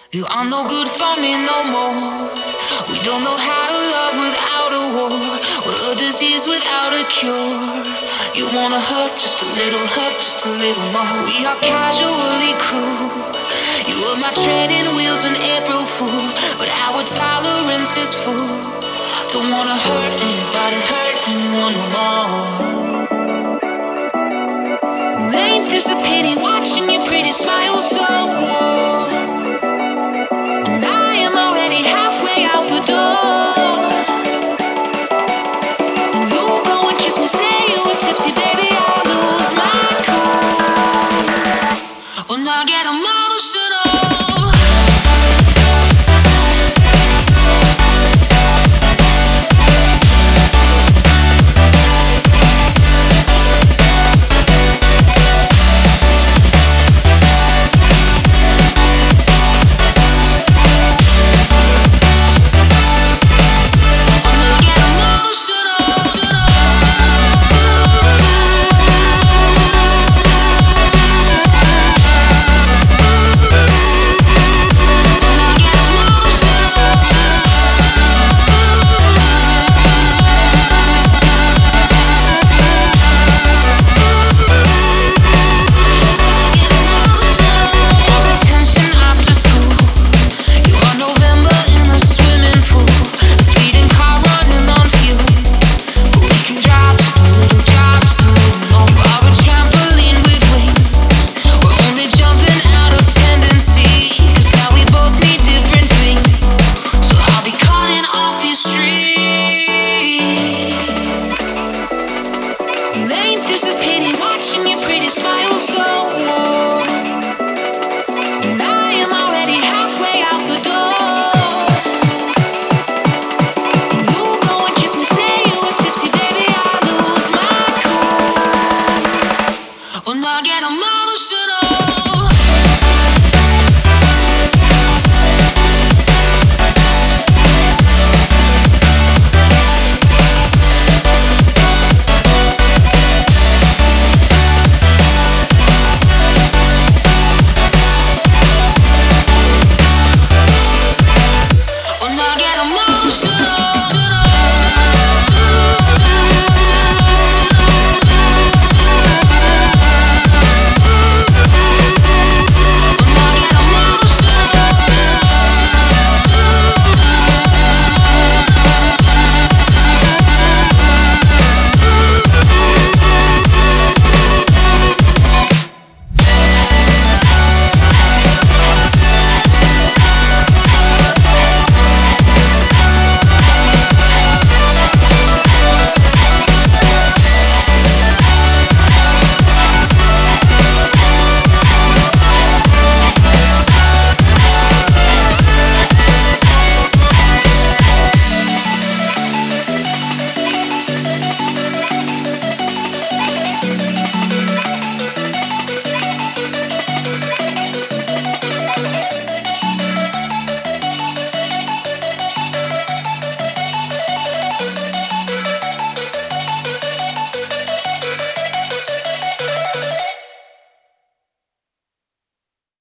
You are no good for me no more. We don't know how to love without a war. We're a disease without a cure. You wanna hurt just a little more. We are casually cruel. You were my treading wheels on April Fool, but our tolerance is full. Don't wanna hurt anybody, hurt anyone no more. Ain't this a pity watching your pretty smile so?